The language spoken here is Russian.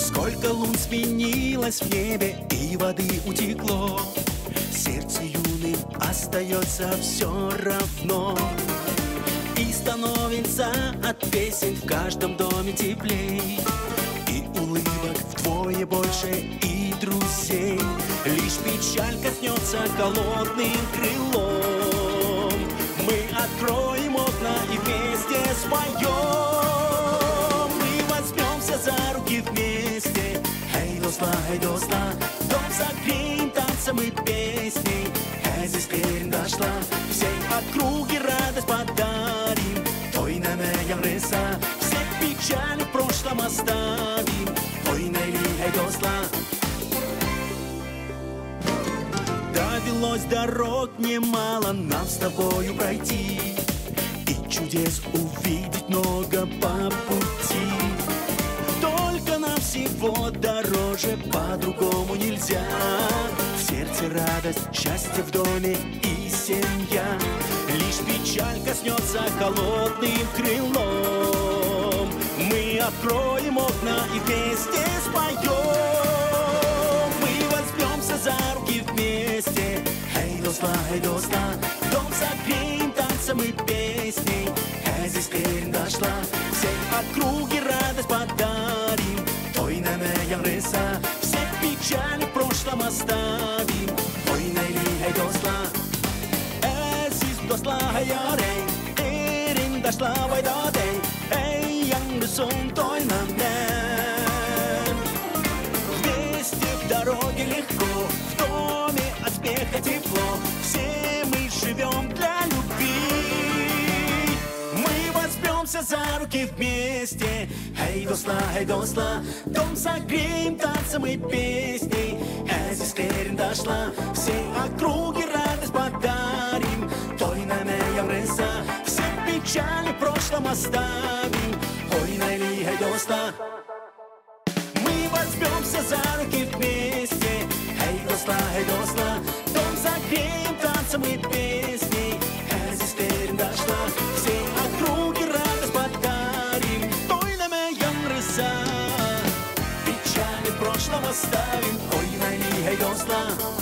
Сколько лун сменилось в небе и воды утекло, сердце юным остается все равно. И становится от песен в каждом доме теплей, и улыбок вдвое больше, и друзей. Лишь печаль коснется холодным крылом. Мы откроем окна и вместе споем. Мы возьмемся за руки вместе. Эй, досла, дом согреем танцем и песней. Здесь перед дошла, всей округе радость подарим. Той на меня рыса, все печали в прошлом оставим. Ой, найли, эй, досла. Довелось дорог немало нам с тобою пройти, и чудес увидеть много по пути. Только нам всего дороже, по-другому нельзя. В сердце радость, счастье в доме и семья. Лишь печаль коснется холодным крылом. Мы откроем окна и вместе споем. Мы возьмемся за руки вместе. Эй, досла, дом согреем танцем и песней. Здесь перед дошла, всей округе радость подарим. Той на меня рыса, все печали в прошлом оставим. Ой, найли, эй, досла. Здесь досла, эй, эрин дошла, вайдадей. Эй, янгрысон, той на мен. Вместе в дороге легко, в доме от смеха тепло. Все мы живем для любви. Мы возьмемся за руки вместе. Эй, досла, дом согреем танцем и песней. Здесь перед дошла, всей округе радость подарим. Той на меня рыса, все печали в прошлом оставим. Ой, найли, эй, досла. Мы возьмемся за руки вместе. Эй, досла, дом согреем танцем и песней. Здесь перед дошла, всей округе радость подарим. Той на меня рыса, печали в прошлом оставим. Ой, найли, эй, досла.